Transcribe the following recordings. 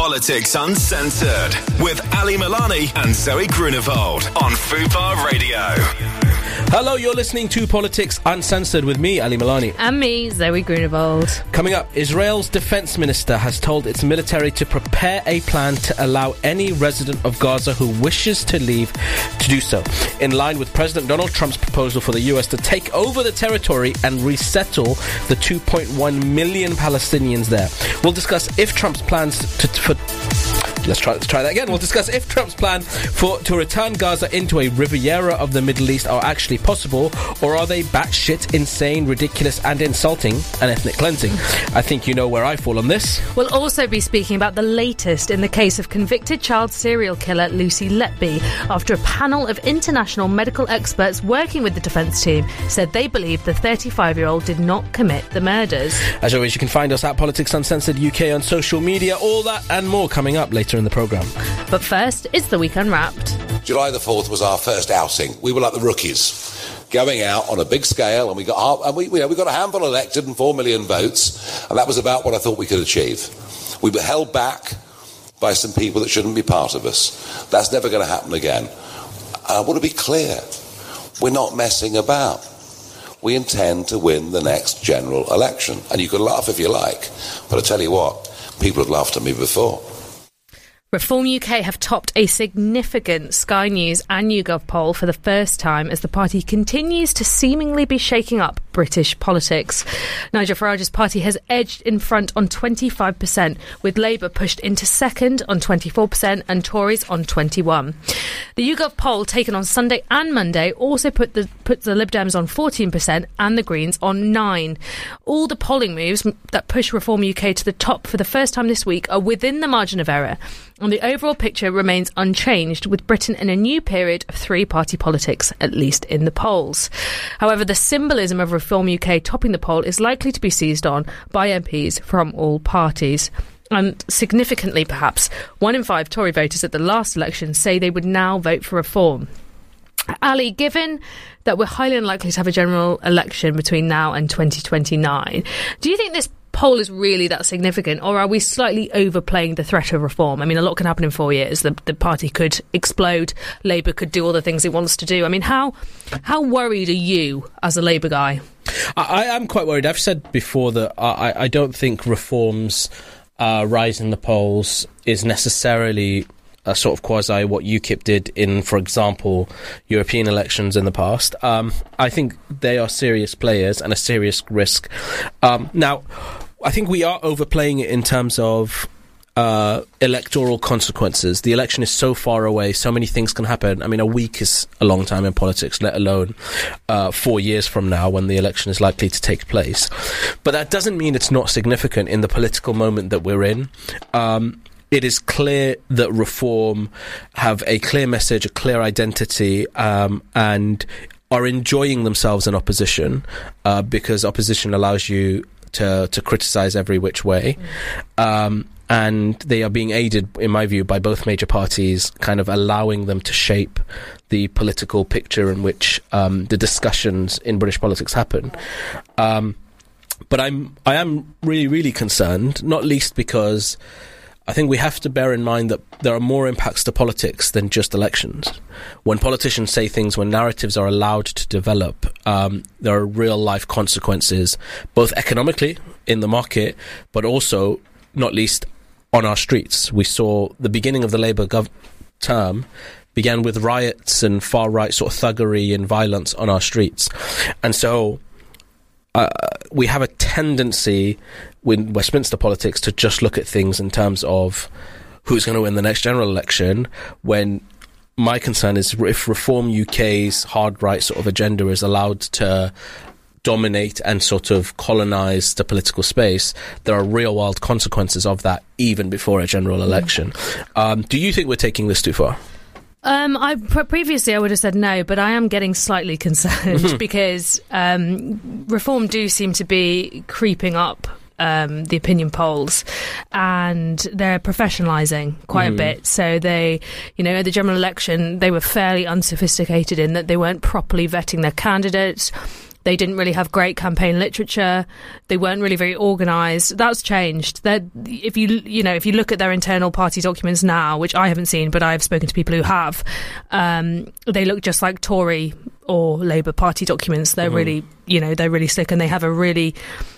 Politics Uncensored with Ali Milani and Zoe Grunewald on Fubar Radio. Hello, you're listening to Politics Uncensored with me, Ali Milani. And me, Zoe Grunewald. Coming up, Israel's defense minister has told its military to prepare a plan to allow any resident of Gaza who wishes to leave to do so, in line with President Donald Trump's proposal for the US to take over the territory and resettle the 2.1 million Palestinians there. We'll discuss if Trump's plans Let's try that again. We'll discuss if Trump's plan to return Gaza into a Riviera of the Middle East are actually possible, or are they batshit insane, ridiculous and insulting, and ethnic cleansing. I think you know where I fall on this. We'll also be speaking about the latest in the case of convicted child serial killer Lucy Letby, after a panel of international medical experts working with the defence team said they believe the 35-year-old did not commit the murders. As always, you can find us at Politics Uncensored UK on social media. All that and more coming up later in the programme. But first, it's the Week Unwrapped. July the 4th was our first outing. We were like the rookies, going out on a big scale, and we got a handful elected and 4 million votes, and that was about what I thought we could achieve. We were held back by some people that shouldn't be part of us. That's never going to happen again. I want to be clear. We're not messing about. We intend to win the next general election. And you can laugh if you like, but I tell you what, people have laughed at me before. Reform UK have topped a significant Sky News and YouGov poll for the first time as the party continues to seemingly be shaking up British politics. Nigel Farage's party has edged in front on 25%, with Labour pushed into second on 24% and Tories on 21%. The YouGov poll taken on Sunday and Monday also puts the Lib Dems on 14% and the Greens on 9%. All the polling moves that push Reform UK to the top for the first time this week are within the margin of error, and the overall picture remains unchanged, with Britain in a new period of three-party politics, at least in the polls. However, the symbolism of Reform UK topping the poll is likely to be seized on by MPs from all parties. And significantly, perhaps, 1 in 5 Tory voters at the last election say they would now vote for reform. Ali, given that we're highly unlikely to have a general election between now and 2029, do you think this poll is really that significant, or are we slightly overplaying the threat of reform? I mean, a lot can happen in 4 years. The party could explode. Labour could do all the things it wants to do. I mean, how worried are you as a Labour guy? I am quite worried. I've said before that I don't think reform's rise in the polls is necessarily a sort of quasi what UKIP did in, for example, European elections in the past. I think they are serious players and a serious risk. Now, I think we are overplaying it in terms of electoral consequences. The election is so far away, so many things can happen. I mean, a week is a long time in politics, let alone 4 years from now when the election is likely to take place. But that doesn't mean it's not significant in the political moment that we're in. It is clear that Reform have a clear message, a clear identity, and are enjoying themselves in opposition, because opposition allows you to criticise every which way. And they are being aided, in my view, by both major parties, kind of allowing them to shape the political picture in which the discussions in British politics happen. But I am really, really concerned, not least because I think we have to bear in mind that there are more impacts to politics than just elections. When politicians say things, when narratives are allowed to develop, there are real-life consequences, both economically in the market, but also, not least, on our streets. We saw the beginning of the Labour term began with riots and far-right sort of thuggery and violence on our streets. And so we have a tendency with Westminster politics to just look at things in terms of who's going to win the next general election, when my concern is if Reform UK's hard right sort of agenda is allowed to dominate and sort of colonise the political space, there are real-world consequences of that even before a general election. Do you think we're taking this too far? Previously I would have said no, but I am getting slightly concerned because Reform do seem to be creeping up the opinion polls, and they're professionalising quite a bit. So they, at the general election, they were fairly unsophisticated in that they weren't properly vetting their candidates. They didn't really have great campaign literature. They weren't really very organised. That's changed. If you look at their internal party documents now, which I haven't seen, but I've spoken to people who have, they look just like Tory or Labour Party documents. They're really, they're really slick, and they have a really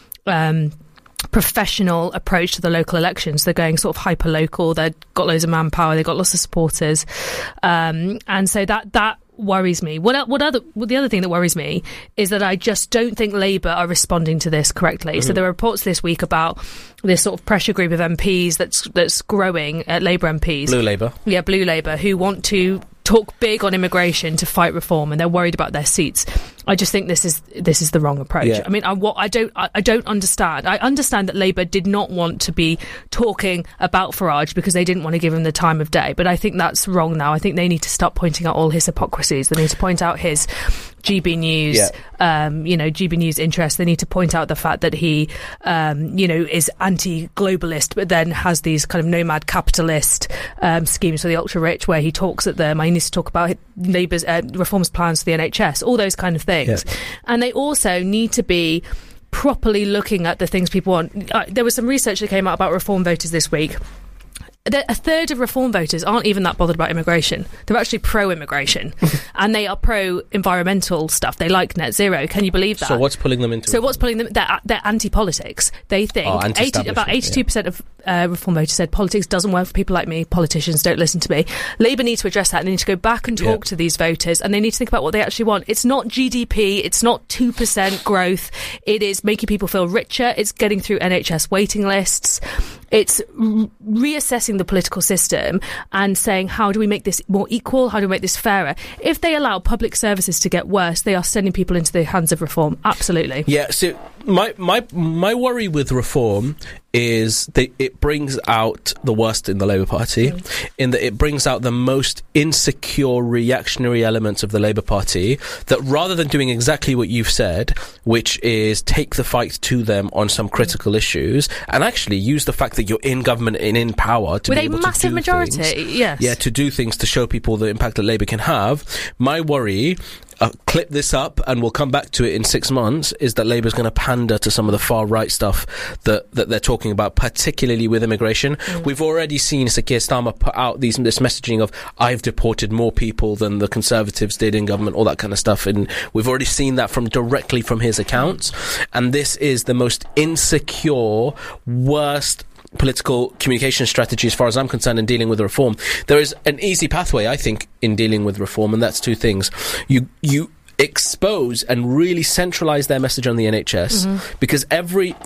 professional approach to the local elections. They're going sort of hyper local. They've got loads of manpower. They've got lots of supporters, and so that worries me. The other thing that worries me is that I just don't think Labour are responding to this correctly. So there are reports this week about this sort of pressure group of MPs that's growing at Labour MPs. Blue Labour. Yeah, Blue Labour, who want to talk big on immigration to fight reform, and they're worried about their seats. I just think this is the wrong approach. Yeah. I mean, I don't understand. I understand that Labour did not want to be talking about Farage because they didn't want to give him the time of day, but I think that's wrong now. I think they need to start pointing out all his hypocrisies. They need to point out his GB News, GB News interest. They need to point out the fact that he, is anti-globalist, but then has these kind of nomad capitalist schemes for the ultra-rich where he talks at them. He needs to talk about Labour's reforms plans for the NHS, all those kind of things. Yeah. And they also need to be properly looking at the things people want. There was some research that came out about reform voters this week. A third of reform voters aren't even that bothered about immigration. They're actually pro-immigration, and they are pro-environmental stuff. They like net zero. Can you believe that? So what's pulling them into? They're anti-politics. They think about 82% of reform voters said politics doesn't work for people like me. Politicians don't listen to me. Labour need to address that. They need to go back and talk to these voters, and they need to think about what they actually want. It's not GDP. It's not 2% growth. It is making people feel richer. It's getting through NHS waiting lists. It's reassessing the political system and saying, how do we make this more equal? How do we make this fairer? If they allow public services to get worse, they are sending people into the hands of reform. Absolutely. Yeah, so my worry with reform is that it brings out the worst in the Labour Party, in that it brings out the most insecure reactionary elements of the Labour Party, that rather than doing exactly what you've said, which is take the fight to them on some critical issues and actually use the fact that you're in government and in power to with be able a massive to do majority, things, yes. Yeah, to do things to show people the impact that Labour can have. My worry, clip this up and we'll come back to it in 6 months, is that Labour's going to pander to some of the far right stuff that they're talking about, particularly with immigration. We've already seen Sir Keir Starmer put out this messaging of, I've deported more people than the Conservatives did in government, all that kind of stuff, and we've already seen that directly from his accounts. And this is the most insecure, worst political communication strategy as far as I'm concerned in dealing with reform. There is an easy pathway, I think, in dealing with reform, and that's two things. You expose and really centralise their message on the NHS, because the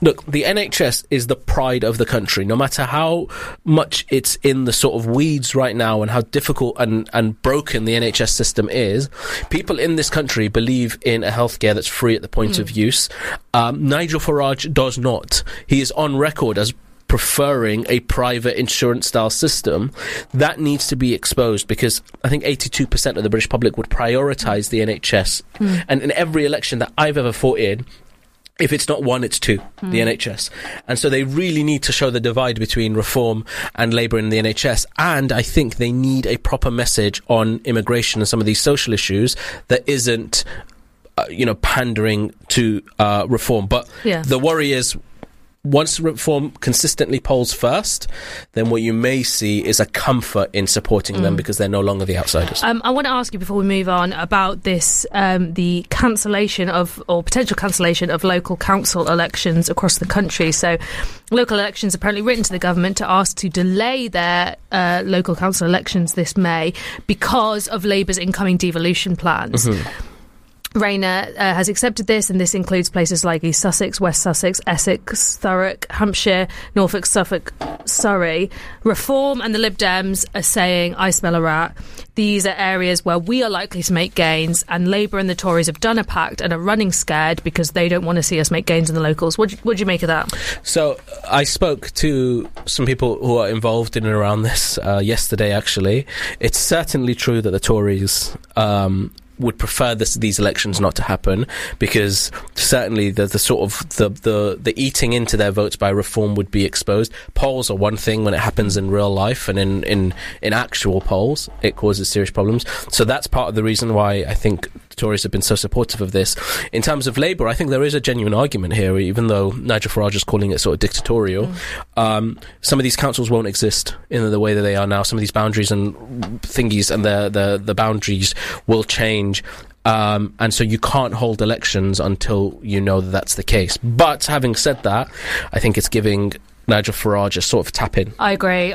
NHS is the pride of the country, no matter how much it's in the sort of weeds right now and how difficult and broken the NHS system is. People in this country believe in a healthcare that's free at the point of use. Nigel Farage does not. He is on record as preferring a private insurance style system. That needs to be exposed, because I think 82% of the British public would prioritise the NHS. And in every election that I've ever fought in, if it's not one, it's two, the NHS. And so they really need to show the divide between reform and Labour in the NHS. And I think they need a proper message on immigration and some of these social issues that isn't, pandering to reform. But the worry is, once reform consistently polls first, then what you may see is a comfort in supporting them, because they're no longer the outsiders. I want to ask you, before we move on, about this, the cancellation of, or potential cancellation of, local council elections across the country. So local elections apparently written to the government to ask to delay their local council elections this May because of Labour's incoming devolution plans. Rayner has accepted this, and this includes places like East Sussex, West Sussex, Essex, Thurrock, Hampshire, Norfolk, Suffolk, Surrey. Reform and the Lib Dems are saying, I smell a rat. These are areas where we are likely to make gains, and Labour and the Tories have done a pact and are running scared because they don't want to see us make gains in the locals. What do you make of that? So I spoke to some people who are involved in and around this yesterday, actually. It's certainly true that the Tories would prefer these elections not to happen, because certainly the sort of the eating into their votes by reform would be exposed. Polls are one thing when it happens in real life, and in actual polls it causes serious problems. So that's part of the reason why I think Tories have been so supportive of this. In terms of Labour, I think there is a genuine argument here, even though Nigel Farage is calling it sort of dictatorial. Some of these councils won't exist in the way that they are now. Some of these boundaries and thingies and the boundaries will change. And so you can't hold elections until you know that that's the case. But having said that, I think it's giving Nigel Farage a sort of tap in. I agree.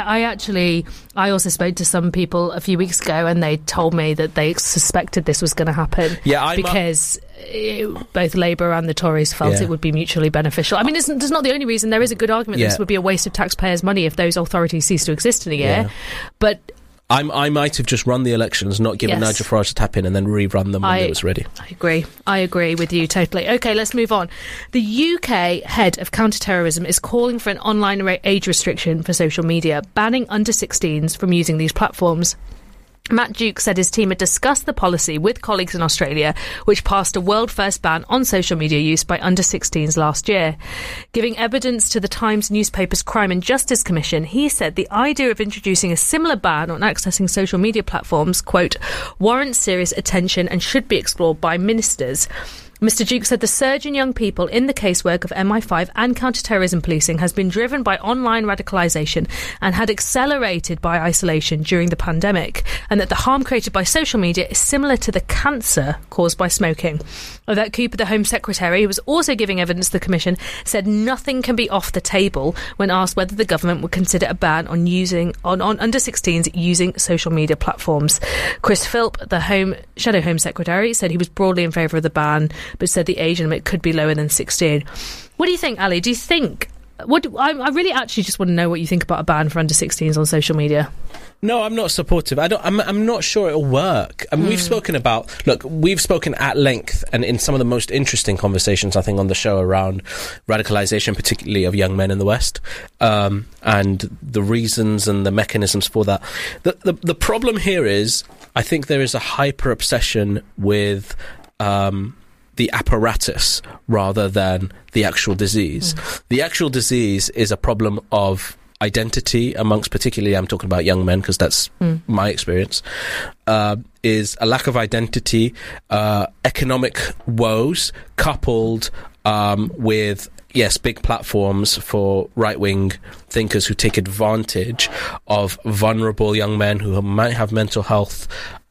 I also spoke to some people a few weeks ago, and they told me that they suspected this was going to happen. Yeah, because both Labour and the Tories felt it would be mutually beneficial. I mean, it's not the only reason. There is a good argument that this would be a waste of taxpayers' money if those authorities cease to exist in a year. But I might have just run the elections, not given Nigel Farage a tap in, and then rerun them when it was ready. I agree with you totally. OK, let's move on. The UK head of counter-terrorism is calling for an online age restriction for social media, banning under-16s from using these platforms. Matt Duke said his team had discussed the policy with colleagues in Australia, which passed a world-first ban on social media use by under-16s last year. Giving evidence to the Times newspaper's Crime and Justice Commission, he said the idea of introducing a similar ban on accessing social media platforms, quote, warrants serious attention and should be explored by ministers. Mr. Duke said the surge in young people in the casework of MI5 and counter-terrorism policing has been driven by online radicalisation and had accelerated by isolation during the pandemic, and that the harm created by social media is similar to the cancer caused by smoking. Yvette Cooper, the Home Secretary, who was also giving evidence to the Commission, said nothing can be off the table when asked whether the government would consider a ban on under-16s using social media platforms. Chris Philp, the Shadow Home Secretary, said he was broadly in favour of the ban, but said the age limit could be lower than 16. What do you think, Ali? Do you think... I really actually just want to know what you think about a ban for under-16s on social media. No, I'm not supportive. I'm not sure it'll work. I mean, we've spoken at length and in some of the most interesting conversations, I think, on the show around radicalisation, particularly of young men in the West, and the reasons and the mechanisms for that. The problem here is, I think there is a hyper obsession with the apparatus rather than the actual disease. The actual disease is a problem of identity amongst, particularly, I'm talking about young men because that's my experience, is a lack of identity, economic woes coupled with, yes, big platforms for right-wing thinkers who take advantage of vulnerable young men who might have mental health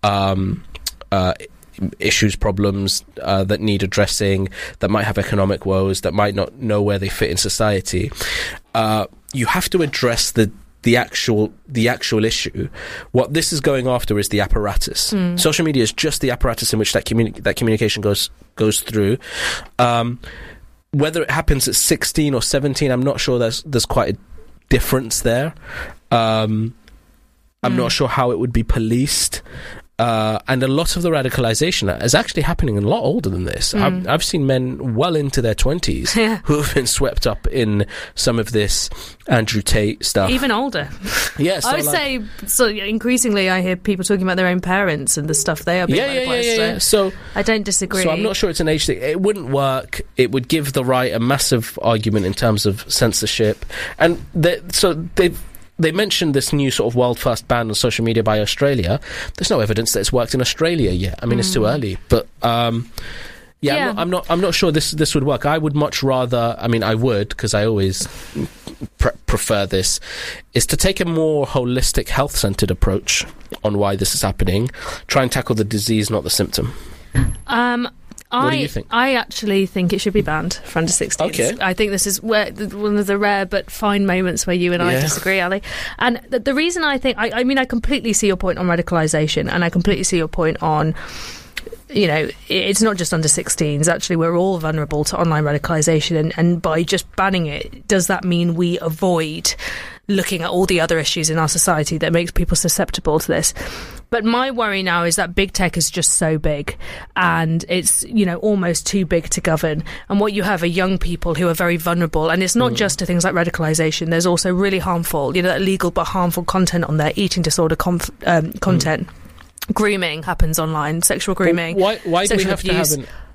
issues, problems that need addressing, that might have economic woes, that might not know where they fit in society. You have to address the actual issue. What this is going after is the apparatus. Social media is just the apparatus in which that communication goes through. Whether it happens at 16 or 17, I'm not sure there's quite a difference there. I'm not sure how it would be policed. And a lot of the radicalisation is actually happening a lot older than this. I've seen men well into their 20s who have been swept up in some of this Andrew Tate stuff. Even older. Yes. I would say, so increasingly I hear people talking about their own parents and the stuff they are being radicalised. So I don't disagree. So I'm not sure it's an age thing. It wouldn't work. It would give the right a massive argument in terms of censorship. And they mentioned this new sort of world-first ban on social media by Australia. There's no evidence that it's worked in Australia yet. I mean, it's too early. But, I'm not sure this would work. I would much rather... I mean, I would, because I always prefer this, is to take a more holistic, health-centred approach on why this is happening. Try and tackle the disease, not the symptom. What do you think? I actually think it should be banned for under 16s. Okay. I think this is one of the rare but fine moments where you and I disagree, Ali. And the reason I think... I mean, I completely see your point on radicalisation, and I completely see your point on... You know, it's not just under 16s. Actually, we're all vulnerable to online radicalisation, and by just banning it, does that mean we avoid looking at all the other issues in our society that makes people susceptible to this? But my worry now is that big tech is just so big, and it's, you know, almost too big to govern. And what you have are young people who are very vulnerable, and it's not just to things like radicalisation. There's also really harmful, illegal but harmful content on there, eating disorder content. Grooming happens online, sexual grooming. Why do we have to have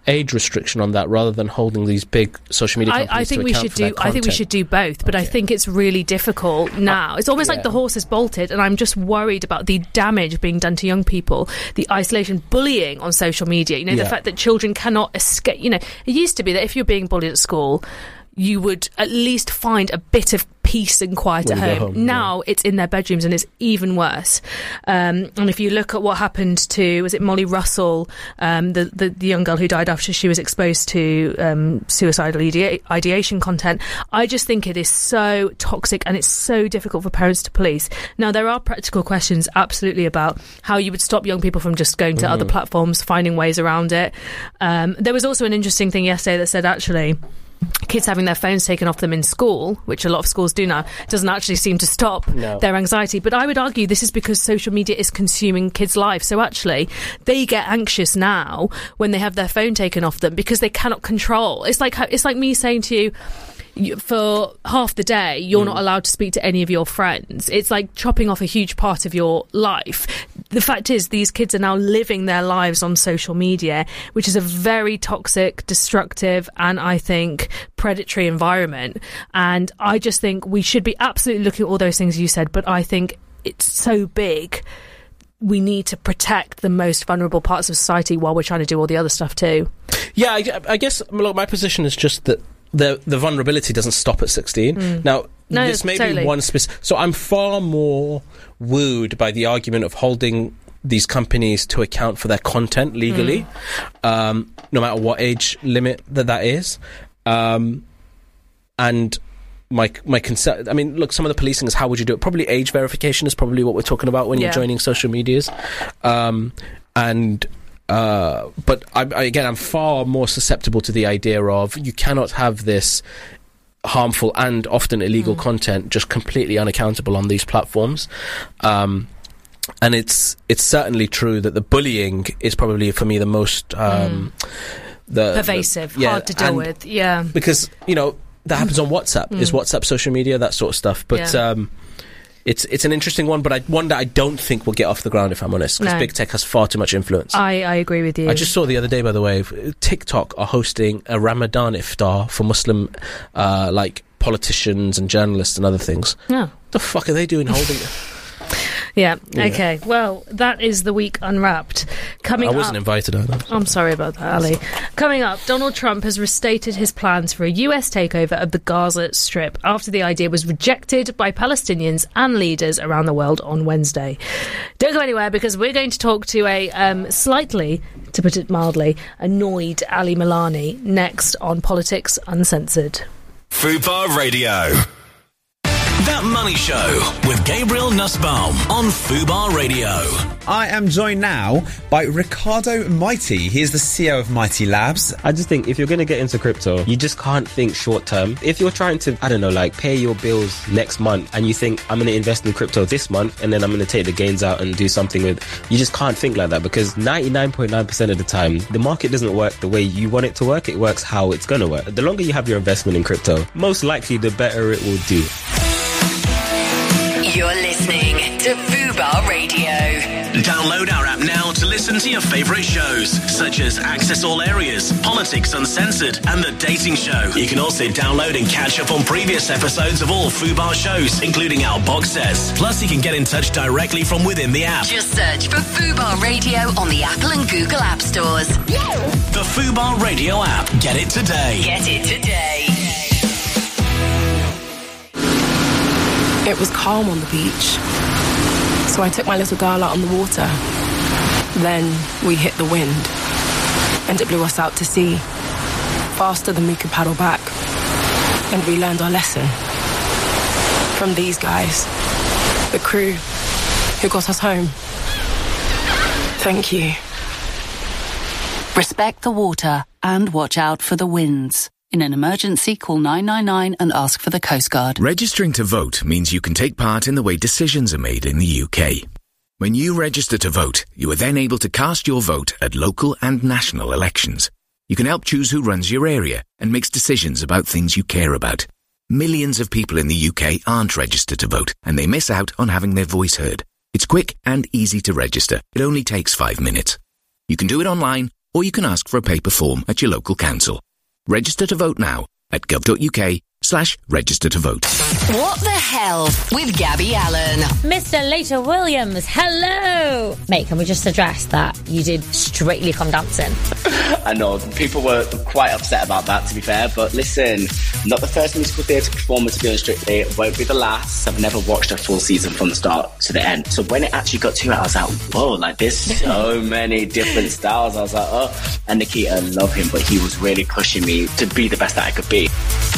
age restriction on that rather than holding these big social media companies I think we should do. I think we should do both, but I think it's really difficult now. It's almost like the horse is bolted, and I'm just worried about the damage being done to young people, the isolation, bullying on social media. The fact that children cannot escape. It used to be that if you're being bullied at school, you would at least find a bit of peace and quiet at home. Now it's in their bedrooms, and it's even worse. And if you look at what happened to, was it Molly Russell, the young girl who died after she was exposed to suicidal ideation content, I just think it is so toxic, and it's so difficult for parents to police. Now, there are practical questions absolutely about how you would stop young people from just going to other platforms, finding ways around it. There was also an interesting thing yesterday that said, actually, kids having their phones taken off them in school, which a lot of schools do now, doesn't actually seem to stop their anxiety. But I would argue this is because social media is consuming kids' lives. So actually, they get anxious now when they have their phone taken off them because they cannot control. It's like me saying to you, for half the day, you're not allowed to speak to any of your friends. It's like chopping off a huge part of your life. The fact is, these kids are now living their lives on social media, which is a very toxic, destructive, and I think predatory environment. And I just think we should be absolutely looking at all those things you said, but I think it's so big. We need to protect the most vulnerable parts of society while we're trying to do all the other stuff too. Yeah, I guess, look, my position is just that the vulnerability doesn't stop at 16. Now, this may be one specific... So I'm far more wooed by the argument of holding these companies to account for their content legally, no matter what age limit that is. And my concern... I mean, look, some of the policing is how would you do it? Probably age verification is probably what we're talking about when you're joining social medias. But I'm far more susceptible to the idea of you cannot have this harmful and often illegal content just completely unaccountable on these platforms. And it's certainly true that the bullying is probably, for me, the most pervasive, hard to deal with. Yeah, because that happens on WhatsApp. Is WhatsApp social media, that sort of stuff? But It's an interesting one, but one that I don't think will get off the ground, if I'm honest, because big tech has far too much influence. I agree with you. I just saw the other day, by the way, TikTok are hosting a Ramadan iftar for Muslim politicians and journalists and other things. Yeah. What the fuck are they doing holding it? Yeah, okay. Well, that is the week unwrapped. I wasn't invited either. I'm sorry about that, Ali. Coming up, Donald Trump has restated his plans for a US takeover of the Gaza Strip after the idea was rejected by Palestinians and leaders around the world on Wednesday. Don't go anywhere, because we're going to talk to a slightly, to put it mildly, annoyed Ali Milani next on Politics Uncensored. Fubar Radio. That Money Show with Gabriel Nussbaum on Fubar Radio. I am joined now by Ricardo Mighty. He is the CEO of Mighty Labs. I just think if you're going to get into crypto, you just can't think short term. If you're trying to, pay your bills next month and you think, I'm going to invest in crypto this month and then I'm going to take the gains out and do something with, you just can't think like that, because 99.9% of the time, the market doesn't work the way you want it to work. It works how it's going to work. The longer you have your investment in crypto, most likely the better it will do. You're listening to Fubar Radio. Download our app now to listen to your favourite shows, such as Access All Areas, Politics Uncensored, and The Dating Show. You can also download and catch up on previous episodes of all Fubar shows, including our box sets. Plus, you can get in touch directly from within the app. Just search for Fubar Radio on the Apple and Google App Stores. The Fubar Radio app. Get it today. Get it today. It was calm on the beach, so I took my little girl out on the water. Then we hit the wind, and it blew us out to sea, faster than we could paddle back. And we learned our lesson from these guys, the crew who got us home. Thank you. Respect the water and watch out for the winds. In an emergency, call 999 and ask for the Coast Guard. Registering to vote means you can take part in the way decisions are made in the UK. When you register to vote, you are then able to cast your vote at local and national elections. You can help choose who runs your area and makes decisions about things you care about. Millions of people in the UK aren't registered to vote, and they miss out on having their voice heard. It's quick and easy to register. It only takes 5 minutes. You can do it online or you can ask for a paper form at your local council. Register to vote now at gov.uk/register to vote. What the hell with Gabby Allen? Mr. Later Williams, hello! Mate, can we just address that you did Strictly Come Dancing? I know, people were quite upset about that, to be fair, but listen, not the first musical theatre performer to be on Strictly, it won't be the last. I've never watched a full season from the start to the end. So when it actually got to it, I was like, whoa, like there's so many different styles. I was like, oh, and Nikita, love him, but he was really pushing me to be the best that I could be.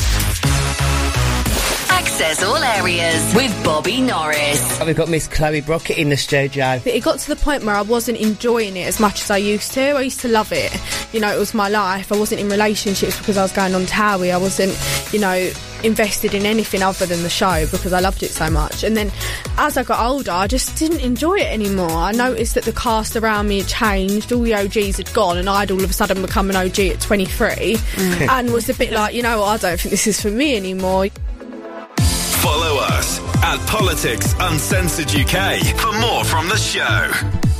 Access all areas with Bobby Norris. We've got Miss Chloe Brockett in the studio. It got to the point where I wasn't enjoying it as much as I used to. I used to love it. You know, it was my life. I wasn't in relationships because I was going on Towie. I wasn't, you know, invested in anything other than the show because I loved it so much. And then as I got older, I just didn't enjoy it anymore. I noticed that the cast around me had changed. All the OGs had gone and I'd all of a sudden become an OG at 23 and was a bit like, you know what, I don't think this is for me anymore. Follow us at Politics Uncensored UK for more from the show.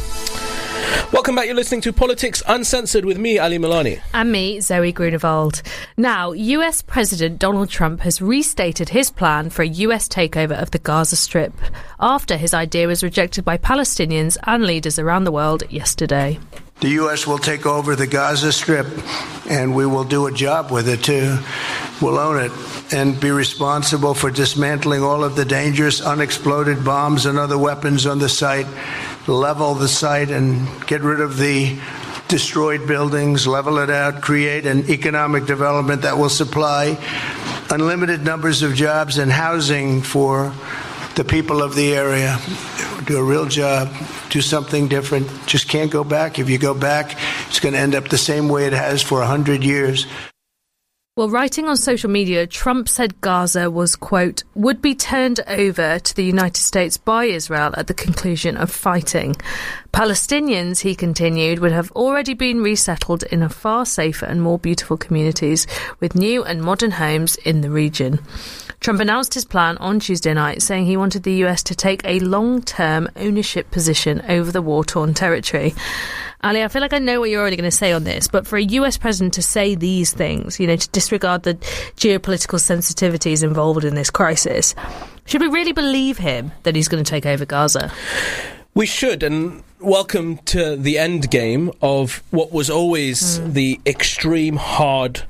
Welcome back. You're listening to Politics Uncensored with me, Ali Milani. And me, Zoe Grunewald. Now, US President Donald Trump has restated his plan for a US takeover of the Gaza Strip after his idea was rejected by Palestinians and leaders around the world yesterday. The U.S. will take over the Gaza Strip, and we will do a job with it, too. We'll own it and be responsible for dismantling all of the dangerous unexploded bombs and other weapons on the site, level the site and get rid of the destroyed buildings, level it out, create an economic development that will supply unlimited numbers of jobs and housing for the people of the area. Do a real job, do something different. Just can't go back. If you go back, it's going to end up the same way it has for 100 years. Well, writing on social media, Trump said Gaza was, quote, would be turned over to the United States by Israel at the conclusion of fighting. Palestinians, he continued, would have already been resettled in a far safer and more beautiful communities with new and modern homes in the region. Trump announced his plan on Tuesday night, saying he wanted the US to take a long-term ownership position over the war-torn territory. Ali, I feel like I know what you're already going to say on this, but for a US president to say these things, you know, to disregard the geopolitical sensitivities involved in this crisis, should we really believe him that he's going to take over Gaza? We should, and welcome to the end game of what was always the extreme hard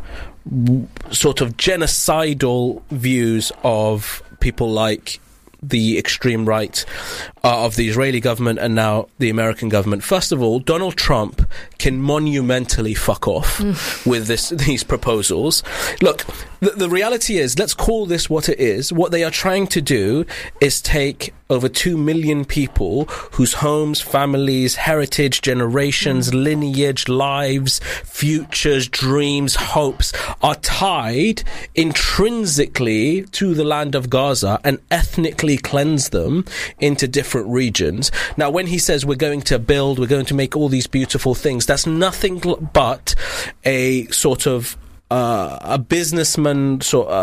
sort of genocidal views of people like the extreme right of the Israeli government and now the American government. First of all, Donald Trump can monumentally fuck off with these proposals. Look, the reality is, let's call this what it is. What they are trying to do is take over 2 million people whose homes, families, heritage, generations, lineage, lives, futures, dreams, hopes are tied intrinsically to the land of Gaza and ethnically cleanse them into different regions. Now, when he says we're going to make all these beautiful things, that's nothing but a sort of a businessman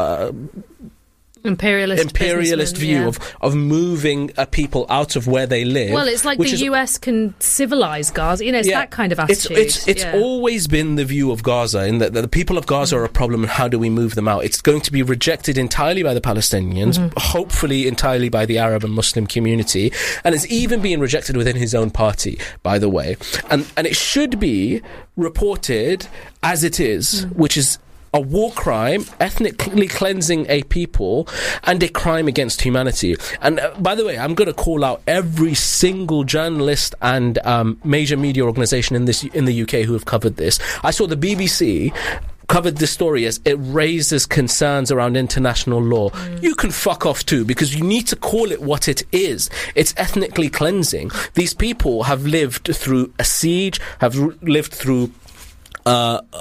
imperialist view of moving people out of where they live. Well, it's like the US can civilize Gaza. You know, it's that kind of attitude. It's always been the view of Gaza, in that the people of Gaza are a problem, and how do we move them out? It's going to be rejected entirely by the Palestinians, hopefully entirely by the Arab and Muslim community, and it's even being rejected within his own party, by the way. And it should be reported as it is, which is a war crime, ethnically cleansing a people, and a crime against humanity. And by the way, I'm going to call out every single journalist and major media organisation in the UK who have covered this. I saw the BBC covered this story as it raises concerns around international law. You can fuck off too, because you need to call it what it is. It's ethnically cleansing. These people have lived through a siege, have lived through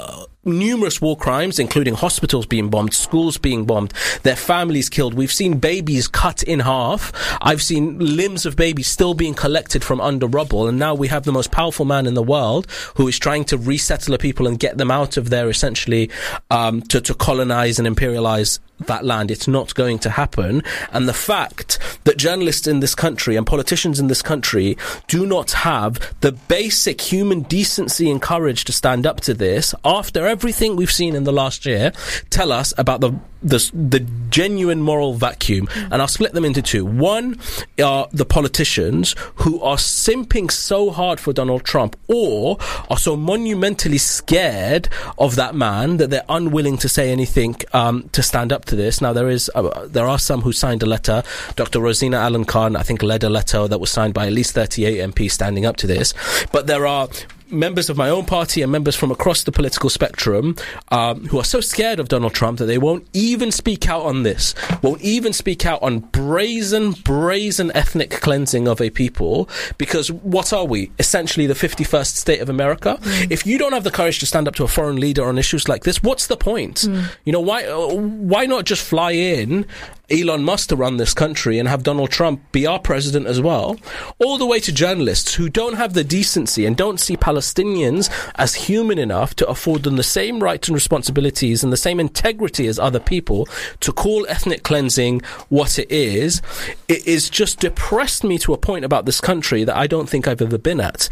numerous war crimes, including hospitals being bombed, schools being bombed, their families killed. We've seen babies cut in half. I've seen limbs of babies still being collected from under rubble. And now we have the most powerful man in the world who is trying to resettle the people and get them out of there, essentially, to colonize and imperialize that land. It's not going to happen. And the fact that journalists in this country and politicians in this country do not have the basic human decency and courage to stand up to this, after everything we've seen in the last year, tell us about the genuine moral vacuum. And I'll split them into two. One are the politicians who are simping so hard for Donald Trump, or are so monumentally scared of that man that they're unwilling to say anything to stand up to this. Now, there are some who signed a letter. Dr. Rosina Allen Khan, I think, led a letter that was signed by at least 38 MPs standing up to this. But there are members of my own party and members from across the political spectrum who are so scared of Donald Trump that they won't even speak out on this, won't even speak out on brazen ethnic cleansing of a people, because what are we? Essentially the 51st state of America? If you don't have the courage to stand up to a foreign leader on issues like this, what's the point? You know, why not just fly in Elon Musk to run this country and have Donald Trump be our president as well? All the way to journalists who don't have the decency and don't see Palestinians as human enough to afford them the same rights and responsibilities and the same integrity as other people to call ethnic cleansing what it is just depressed me to a point about this country that I don't think I've ever been at.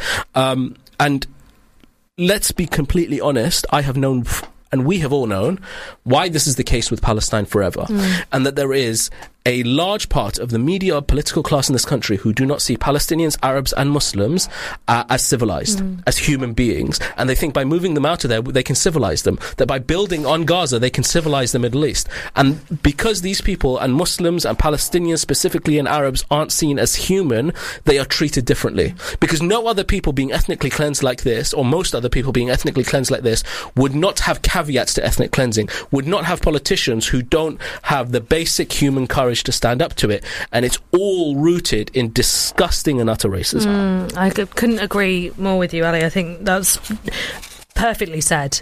And let's be completely honest, I have known, and we have all known, why this is the case with Palestine forever. And that there is a large part of the media political class in this country who do not see Palestinians, Arabs and Muslims as civilized, as human beings. And they think by moving them out of there, they can civilize them. That by building on Gaza, they can civilize the Middle East. And because these people, and Muslims and Palestinians specifically and Arabs, aren't seen as human, they are treated differently. Because no other people being ethnically cleansed like this, or most other people being ethnically cleansed like this, would not have caveats to ethnic cleansing, would not have politicians who don't have the basic human courage to stand up to it, and it's all rooted in disgusting and utter racism. I couldn't agree more with you, Ali. I think that's perfectly said.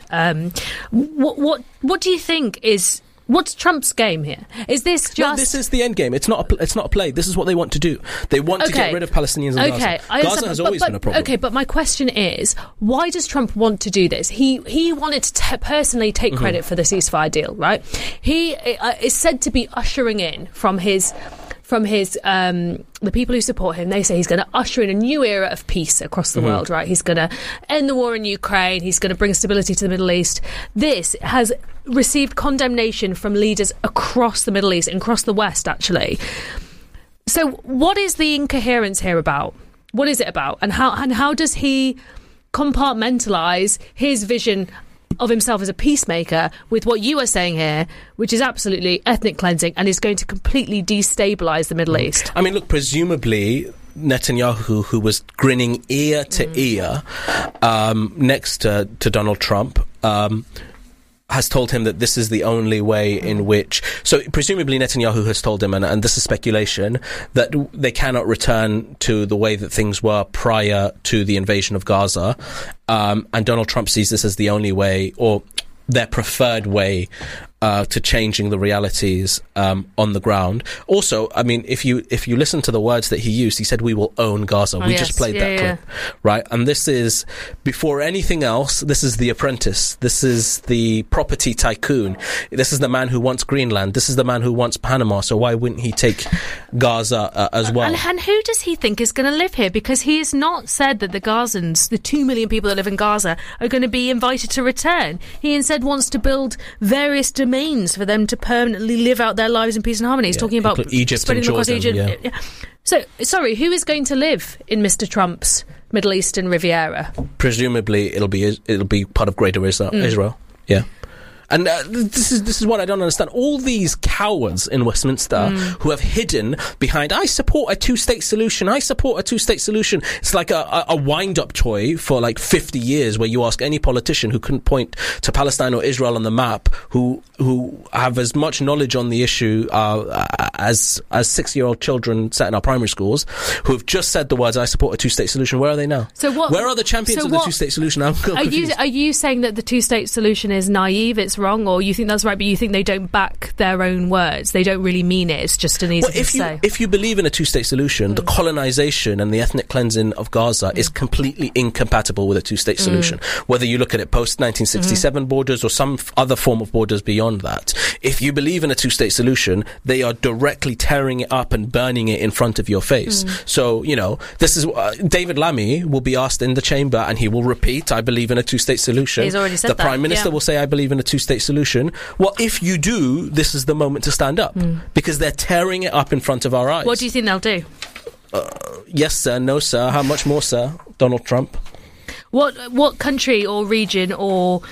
What do you think is... What's Trump's game here? Is this just... No, this is the end game. It's not a play. This is what they want to do. They want to get rid of Palestinians in Gaza. Gaza has always been a problem. Okay, but my question is, why does Trump want to do this? He wanted to personally take credit for the ceasefire deal, right? He is said to be ushering in from his the people who support him. They say he's going to usher in a new era of peace across the world, right? He's going to end the war in Ukraine. He's going to bring stability to the Middle East. This has received condemnation from leaders across the Middle East and across the West, actually. So what is the incoherence here about? What is it about? And how does he compartmentalise his vision of himself as a peacemaker with what you are saying here, which is absolutely ethnic cleansing and is going to completely destabilise the Middle East? I mean, look, presumably Netanyahu, who was grinning ear to ear next to Donald Trump, has told him that this is the only way in which... So presumably Netanyahu has told him, and this is speculation, that they cannot return to the way that things were prior to the invasion of Gaza. And Donald Trump sees this as the only way, or their preferred way, to changing the realities on the ground. Also, I mean, if you listen to the words that he used, he said, "We will own Gaza." We just played that clip, right? And this is, before anything else, this is The Apprentice. This is the property tycoon. This is the man who wants Greenland. This is the man who wants Panama. So why wouldn't he take Gaza as well? And who does he think is going to live here? Because he has not said that the Gazans, the 2 million people that live in Gaza, are going to be invited to return. He instead wants to build various domains for them to permanently live out their lives in peace and harmony. He's talking about Egypt spreading and across Jordan, Egypt. So, sorry, who is going to live in Mr. Trump's Middle Eastern Riviera? Presumably, it'll be part of Greater Israel. Yeah. And this is what I don't understand. All these cowards in Westminster who have hidden behind, I support a two-state solution. It's like a wind-up toy for like 50 years where you ask any politician who couldn't point to Palestine or Israel on the map, who have as much knowledge on the issue as 6-year-old children sat in our primary schools, who have just said the words, I support a two-state solution. Where are they now? Where are the champions of the two-state solution? Are you saying that the two-state solution is naive, it's wrong, or you think that's right, but you think they don't back their own words? They don't really mean it. It's just an easy thing to say. If you believe in a two-state solution, the colonization and the ethnic cleansing of Gaza is completely incompatible with a two-state solution. Whether you look at it post-1967 borders or some other form of borders beyond that. If you believe in a two-state solution, they are directly tearing it up and burning it in front of your face. So, this is David Lammy will be asked in the chamber and he will repeat, I believe in a two-state solution. He's already said the Prime Minister will say, I believe in a two-state solution. Well, if you do, this is the moment to stand up because they're tearing it up in front of our eyes. What do you think they'll do? Yes, sir. No, sir. How much more, sir? Donald Trump. What country or region or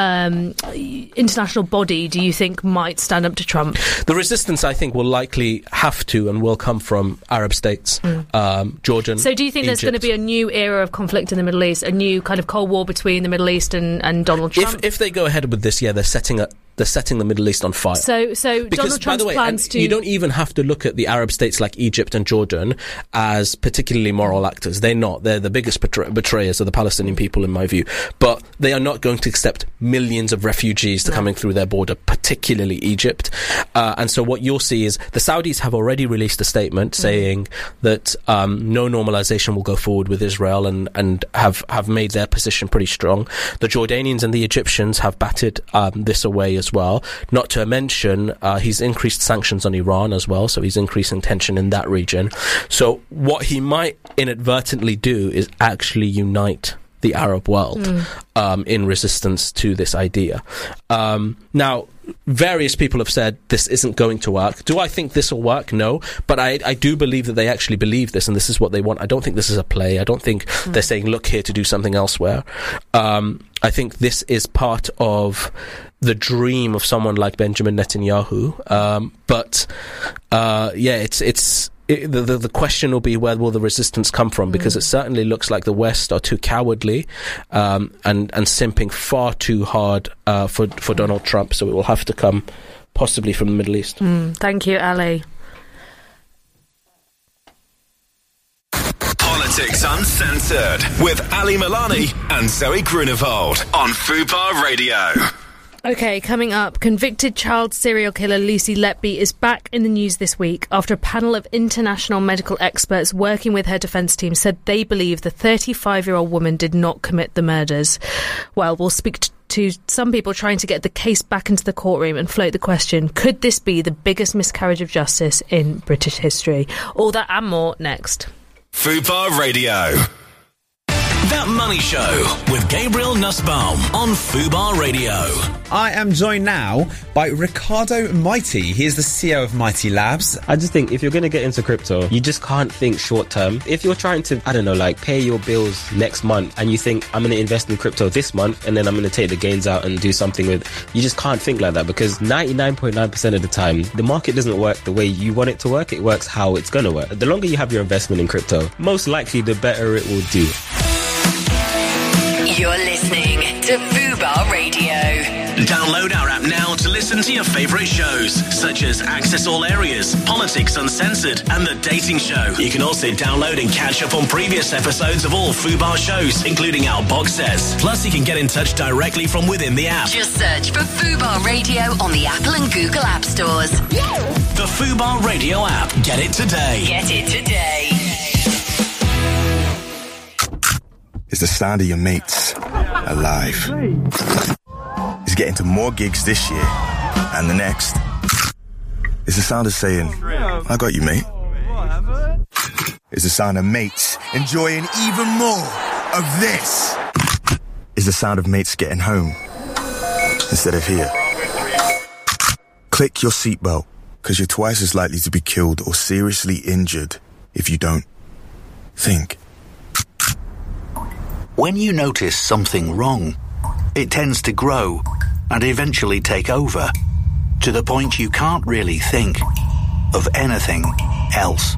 international body do you think might stand up to Trump? The resistance, I think, will likely have to and will come from Arab states, Jordan. So do you think there's going to be a new era of conflict in the Middle East, a new kind of Cold War between the Middle East and Donald Trump? If they go ahead with this, they're setting the Middle East on fire. So because, Donald Trump's by the way, plans to... You don't even have to look at the Arab states like Egypt and Jordan as particularly moral actors. They're not. They're the biggest betrayers of the Palestinian people, in my view. But they are not going to accept millions of refugees coming through their border, particularly Egypt. And so what you'll see is the Saudis have already released a statement saying that no normalization will go forward with Israel and have made their position pretty strong. The Jordanians and the Egyptians have batted this away as well. Not to mention, he's increased sanctions on Iran as well, so he's increasing tension in that region. So what he might inadvertently do is actually unite the Arab world in resistance to this idea. Now, various people have said this isn't going to work. Do I think this will work? No. But I do believe that they actually believe this and this is what they want. I don't think this is a play. I don't think they're saying, look here to do something elsewhere. I think this is part of the dream of someone like Benjamin Netanyahu. The question will be, where will the resistance come from? Because it certainly looks like the West are too cowardly and simping far too hard for Donald Trump. So it will have to come possibly from the Middle East. Thank you, Ali. Politics Uncensored with Ali Milani and Zoe Grunewald on Fubar Radio. Okay, coming up, convicted child serial killer Lucy Letby is back in the news this week after a panel of international medical experts working with her defence team said they believe the 35-year-old woman did not commit the murders. Well, we'll speak to some people trying to get the case back into the courtroom and float the question, could this be the biggest miscarriage of justice in British history? All that and more next. Fubar Radio. That Money Show with Gabriel Nussbaum on Fubar Radio. I am joined now by Ricardo Mighty. He is the CEO of Mighty Labs. I just think if you're going to get into crypto, you just can't think short term. If you're trying to, pay your bills next month and you think, I'm going to invest in crypto this month and then I'm going to take the gains out and do something with, you just can't think like that because 99.9% of the time, the market doesn't work the way you want it to work. It works how it's going to work. The longer you have your investment in crypto, most likely the better it will do. You're listening to Fubar Radio. Download our app now to listen to your favourite shows, such as Access All Areas, Politics Uncensored, and The Dating Show. You can also download and catch up on previous episodes of all Fubar shows, including our box sets. Plus, you can get in touch directly from within the app. Just search for Fubar Radio on the Apple and Google App Stores. The Fubar Radio app. Get it today. Get it today. Is the sound of your mates alive? Is getting to more gigs this year and the next? Is the sound of saying, I got you, mate? Is the sound of mates enjoying even more of this? Is the sound of mates getting home instead of here? Click your seatbelt, because you're twice as likely to be killed or seriously injured if you don't think. When you notice something wrong, it tends to grow, and eventually take over, to the point you can't really think of anything else.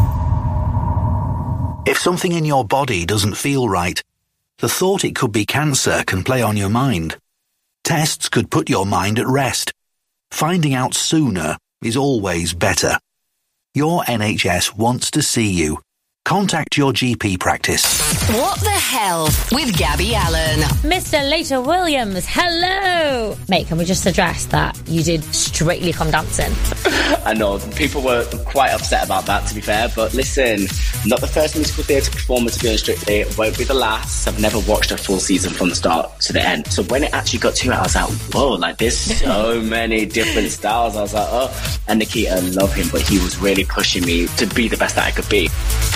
If something in your body doesn't feel right, the thought it could be cancer can play on your mind. Tests could put your mind at rest. Finding out sooner is always better. Your NHS wants to see you. Contact your GP practice. What the hell with Gabby Allen. Mr. Later Williams, hello! Mate, can we just address that you did Strictly Come Dancing? I know, people were quite upset about that, to be fair, but listen, not the first musical theatre performer to be on Strictly, it won't be the last. I've never watched a full season from the start to the end. So when it actually got to it, I was like, whoa, like there's so many different styles. I was like, oh. And Nikita, love him, but he was really pushing me to be the best that I could be.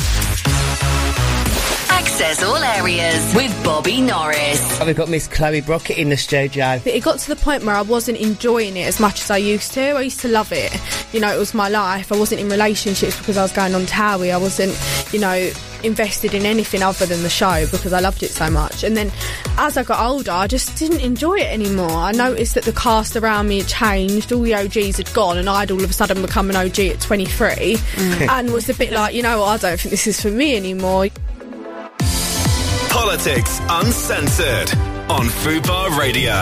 Access all areas with Bobby Norris. We've got Miss Chloe Brockett in the studio. It got to the point where I wasn't enjoying it as much as I used to. I used to love it. You know, it was my life. I wasn't in relationships because I was going on Towie. I wasn't, you know, invested in anything other than the show because I loved it so much. And then as I got older, I just didn't enjoy it anymore. I noticed that the cast around me had changed. All the OGs had gone and I'd all of a sudden become an OG at 23 and was a bit like, you know what, I don't think this is for me anymore. Politics Uncensored on Fubar Radio.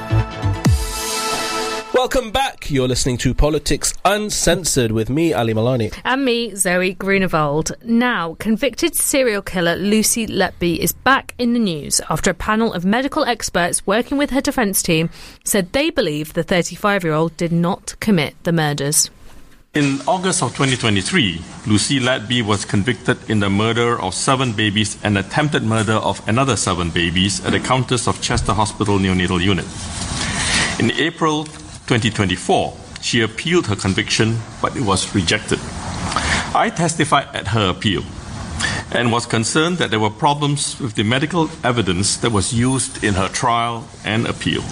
Welcome back. You're listening to Politics Uncensored with me, Ali Malani. And me, Zoe Grunewald. Now, convicted serial killer Lucy Letby is back in the news after a panel of medical experts working with her defence team said they believe the 35-year-old did not commit the murders. In August of 2023, Lucy Letby was convicted in the murder of 7 babies and attempted murder of another 7 babies at the Countess of Chester Hospital Neonatal Unit. In April 2024, she appealed her conviction, but it was rejected. I testified at her appeal and was concerned that there were problems with the medical evidence that was used in her trial and appeal.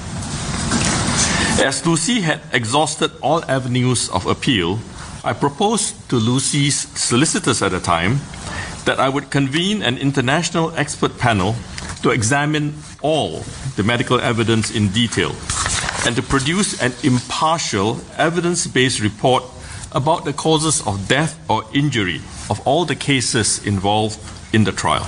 As Lucy had exhausted all avenues of appeal, I proposed to Lucy's solicitors at the time that I would convene an international expert panel to examine all the medical evidence in detail and to produce an impartial, evidence-based report about the causes of death or injury of all the cases involved in the trial.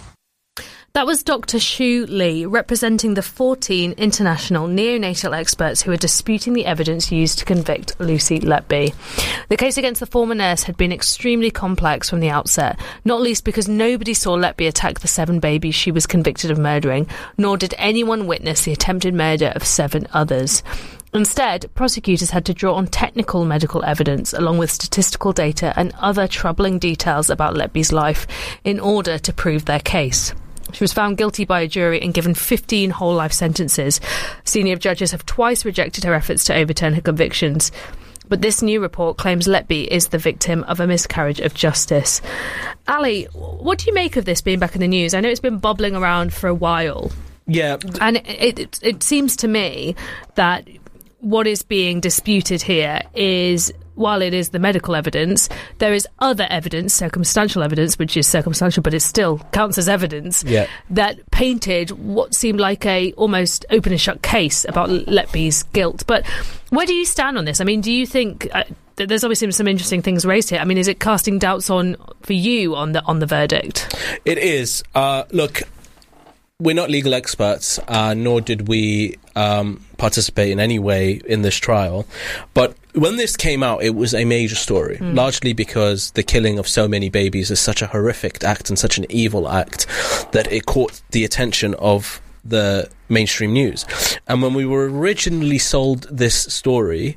That was Dr. Shu Lee, representing the 14 international neonatal experts who are disputing the evidence used to convict Lucy Letby. The case against the former nurse had been extremely complex from the outset, not least because nobody saw Letby attack the 7 babies she was convicted of murdering, nor did anyone witness the attempted murder of 7 others. Instead, prosecutors had to draw on technical medical evidence along with statistical data and other troubling details about Letby's life in order to prove their case. She was found guilty by a jury and given 15 whole-life sentences. Senior judges have twice rejected her efforts to overturn her convictions. But this new report claims Letby is the victim of a miscarriage of justice. Ali, what do you make of this being back in the news? I know it's been bubbling around for a while. Yeah. And it seems to me that what is being disputed here is, while it is the medical evidence, there is other evidence, circumstantial evidence, which is circumstantial, but it still counts as evidence, that painted what seemed like a almost open and shut case about Letby's guilt. But where do you stand on this? I mean, do you think there's obviously some interesting things raised here? I mean, is it casting doubts for you on the verdict? It is. Look, we're not legal experts, nor did we participate in any way in this trial. But when this came out, it was a major story, largely because the killing of so many babies is such a horrific act and such an evil act that it caught the attention of the mainstream news. And when we were originally sold this story,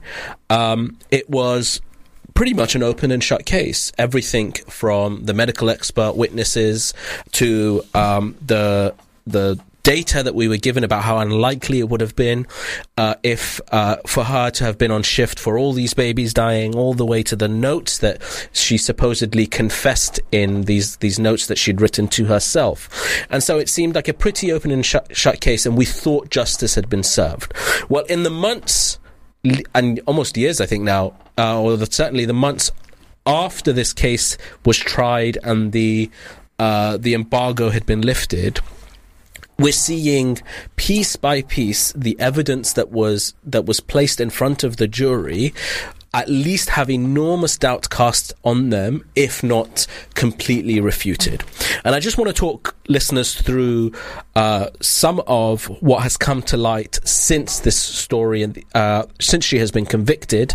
it was pretty much an open and shut case. Everything from the medical expert witnesses to the data that we were given about how unlikely it would have been if for her to have been on shift for all these babies dying, all the way to the notes that she supposedly confessed in these notes that she'd written to herself. And so it seemed like a pretty open and shut case, and we thought justice had been served. Well, in the months and almost years, I think now, or certainly the months after this case was tried and the embargo had been lifted, we're seeing piece by piece the evidence that was placed in front of the jury at least have enormous doubt cast on them, if not completely refuted. And I just want to talk listeners through some of what has come to light since this story and since she has been convicted,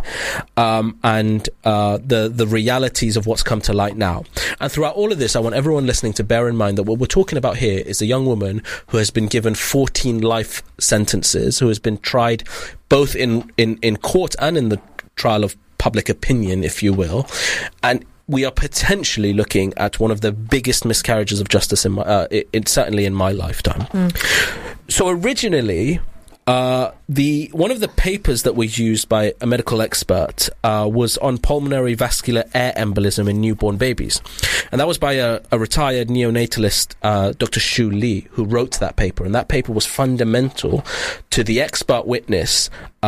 and the realities of what's come to light now. And throughout all of this, I want everyone listening to bear in mind that what we're talking about here is a young woman who has been given 14 life sentences, who has been tried both in court and in the trial of public opinion, if you will, and we are potentially looking at one of the biggest miscarriages of justice certainly in my lifetime. So originally, one of the papers that was used by a medical expert was on pulmonary vascular air embolism in newborn babies, and that was by a retired neonatalist, Dr. Shu Lee, who wrote that paper. And that paper was fundamental to the expert witness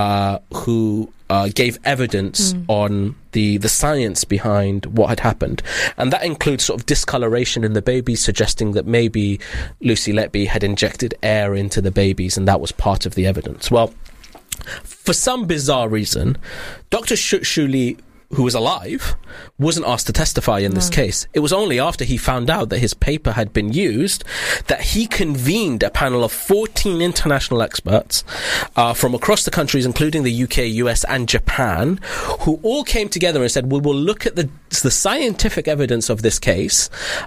who gave evidence on the science behind what had happened. And that includes sort of discoloration in the babies, suggesting that maybe Lucy Letby had injected air into the babies, and that was part of the evidence. Well, for some bizarre reason, Dr. Shu Lee, who was alive, wasn't asked to testify in this case. It was only after he found out that his paper had been used that he convened a panel of 14 international experts from across the countries, including the UK, US and Japan, who all came together and said, we will look at the scientific evidence of this case,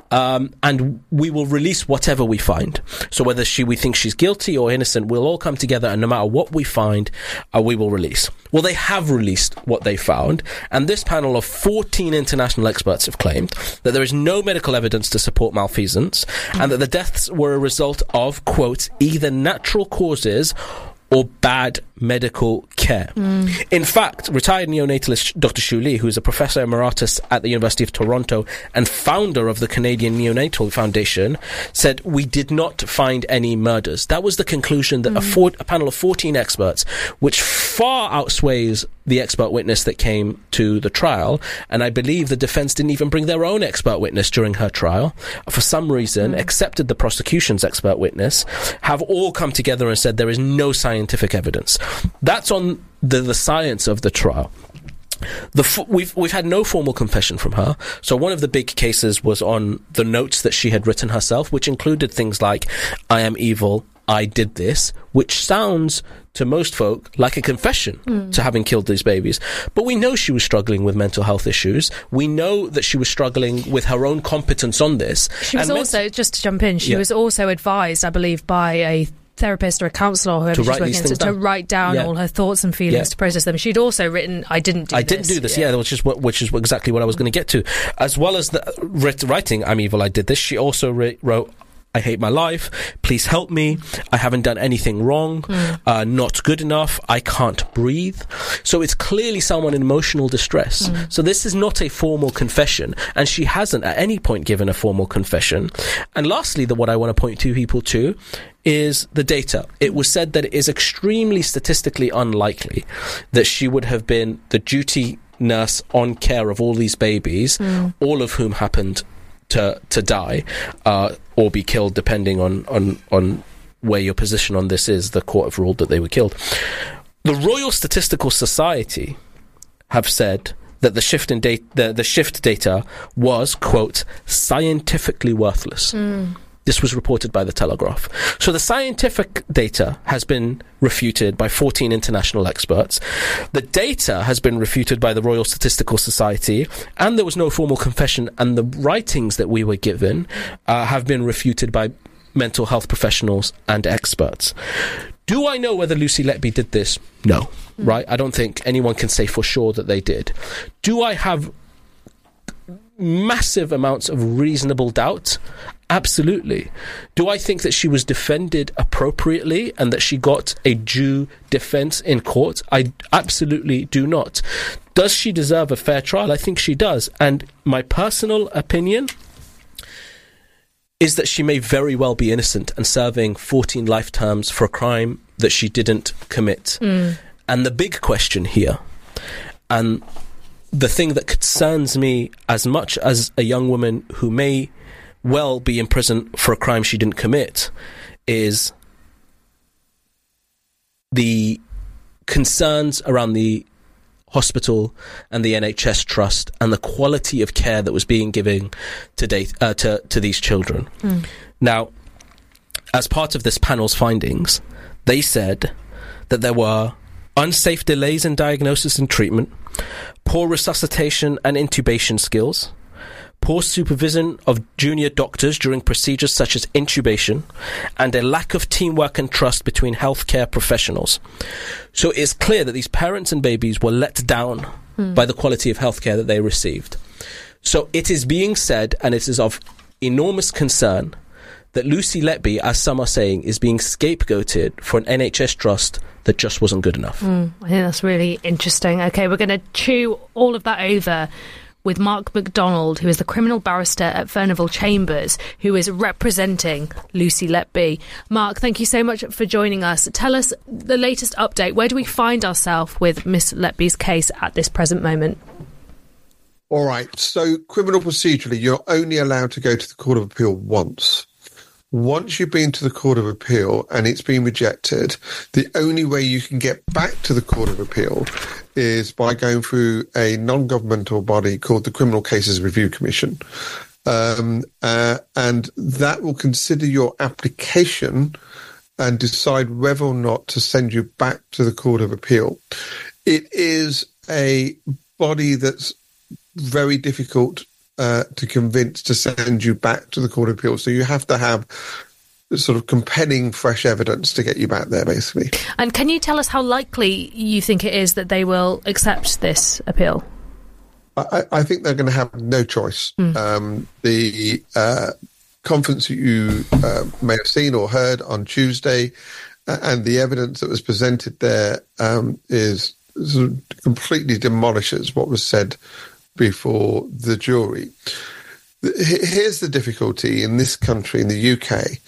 and we will release whatever we find. So whether we think she's guilty or innocent, we'll all come together, and no matter what we find, we will release. Well, they have released what they found, and this panel of 14 international experts have claimed that there is no medical evidence to support malfeasance, and that the deaths were a result of, quote, either natural causes or bad medical care. In fact, retired neonatalist Dr. Shu Lee, who is a professor emeritus at the University of Toronto and founder of the Canadian Neonatal Foundation, said, we did not find any murders. That was the conclusion that a panel of 14 experts, which far outweighs the expert witness that came to the trial. And I believe the defense didn't even bring their own expert witness during her trial. For some reason, accepted the prosecution's expert witness, have all come together and said there is no scientific evidence. That's on the science of the trial. We've had no formal confession from her. So one of the big cases was on the notes that she had written herself, which included things like, I am evil, I did this, which sounds to most folk like a confession to having killed these babies. But we know she was struggling with mental health issues. We know that she was struggling with her own competence on this. She was also, just to jump in, she was also advised, I believe, by a therapist or a counsellor or whoever she's working to write down all her thoughts and feelings, to process them. She'd also written, I didn't do this. Which is exactly what I was going to get to. As well as writing, I'm evil, I did this, she also wrote, I hate my life, please help me, I haven't done anything wrong, not good enough, I can't breathe. So it's clearly someone in emotional distress. So this is not a formal confession, and she hasn't at any point given a formal confession. And lastly, what I want to point to people to is the data. It was said that it is extremely statistically unlikely that she would have been the duty nurse on care of all these babies, all of whom happened to die or be killed, depending on where your position on this is. The court have ruled that they were killed. The Royal Statistical Society have said that the shift data was, quote, scientifically worthless. This was reported by The Telegraph. So the scientific data has been refuted by 14 international experts. The data has been refuted by the Royal Statistical Society, and there was no formal confession, and the writings that we were given have been refuted by mental health professionals and experts. Do I know whether Lucy Letby did this? No. Right? I don't think anyone can say for sure that they did. Do I have massive amounts of reasonable doubt? Absolutely. Do I think that she was defended appropriately and that she got a due defense in court? I absolutely do not. Does she deserve a fair trial? I think she does. And my personal opinion is that she may very well be innocent and serving 14 life terms for a crime that she didn't commit. And the big question here, and the thing that concerns me as much as a young woman who may well be in prison for a crime she didn't commit, is the concerns around the hospital and the NHS trust and the quality of care that was being given to these children. Now, as part of this panel's findings, they said that there were unsafe delays in diagnosis and treatment, poor resuscitation and intubation skills, poor supervision of junior doctors during procedures such as intubation, and a lack of teamwork and trust between healthcare professionals. So it's clear that these parents and babies were let down by the quality of healthcare that they received. So it is being said, and it is of enormous concern, that Lucy Letby, as some are saying, is being scapegoated for an NHS trust that just wasn't good enough. I think that's really interesting. Okay, we're going to chew all of that over with Mark MacDonald, who is the criminal barrister at Furnivall Chambers, who is representing Lucy Letby. Mark, thank you so much for joining us. Tell us the latest update. Where do we find ourselves with Miss Letby's case at this present moment? All right, so criminal procedurally, you're only allowed to go to the Court of Appeal once. Once you've been to the Court of Appeal and it's been rejected, the only way you can get back to the Court of Appeal is by going through a non-governmental body called the Criminal Cases Review Commission. And that will consider your application and decide whether or not to send you back to the Court of Appeal. It is a body that's very difficult to convince to send you back to the Court of Appeal. So you have to have sort of compelling fresh evidence to get you back there, basically. And can you tell us how likely you think it is that they will accept this appeal? I think they're going to have no choice. The conference that you may have seen or heard on Tuesday and the evidence that was presented there is sort of completely demolishes what was said before the jury. Here's the difficulty in this country, in the UK.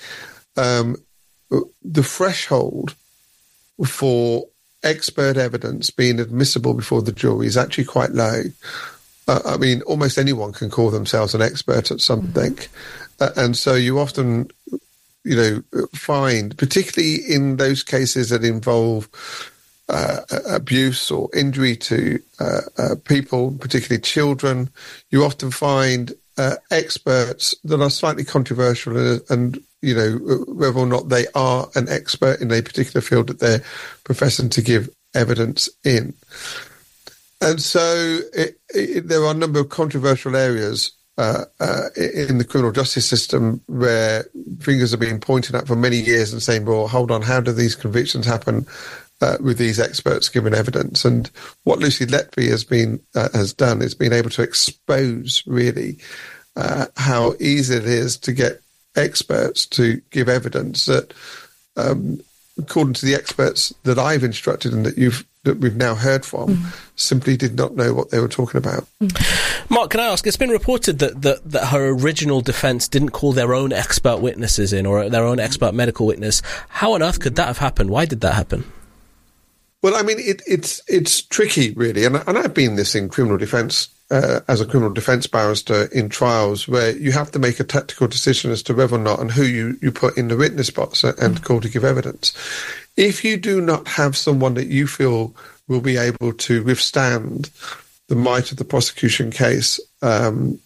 The threshold for expert evidence being admissible before the jury is actually quite low. I mean, almost anyone can call themselves an expert at something. And so you often, find, particularly in those cases that involve abuse or injury to people, particularly children, you often find experts that are slightly controversial and whether or not they are an expert in a particular field that they're professing to give evidence in. And so there are a number of controversial areas in the criminal justice system where fingers are being pointed at for many years and saying, well, hold on, how do these convictions happen with these experts giving evidence? And what Lucy Letby has done is been able to expose really how easy it is to get experts to give evidence that, according to the experts that I've instructed and that we've now heard from, simply did not know what they were talking about. Mark, can I ask, it's been reported that her original defence didn't call their own expert witnesses in, or their own expert medical witness. How on earth could that have happened? Why did that happen? Well, I mean, it's tricky, really, and I've been this in criminal defence as a criminal defence barrister in trials where you have to make a tactical decision as to whether or not and who you put in the witness box and call to give evidence. If you do not have someone that you feel will be able to withstand the might of the prosecution case and